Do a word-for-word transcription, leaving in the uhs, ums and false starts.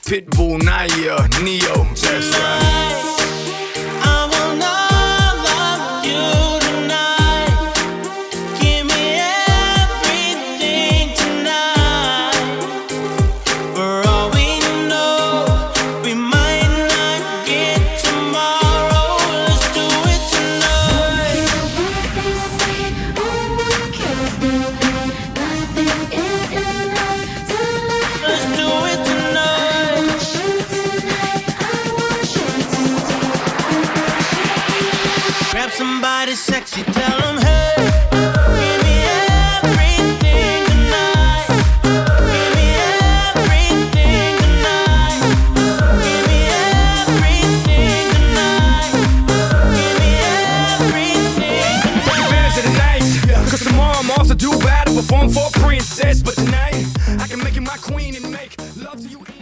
Pitbull, Naya, Neo, that's right. Grab somebody sexy, tell them, hey, give me everything tonight. Give me everything tonight. Give me everything tonight. Give me everything tonight. Take advantage of the night, cause tomorrow I'm off to do battle, perform for a princess. But tonight, I can make you my queen and make love to you.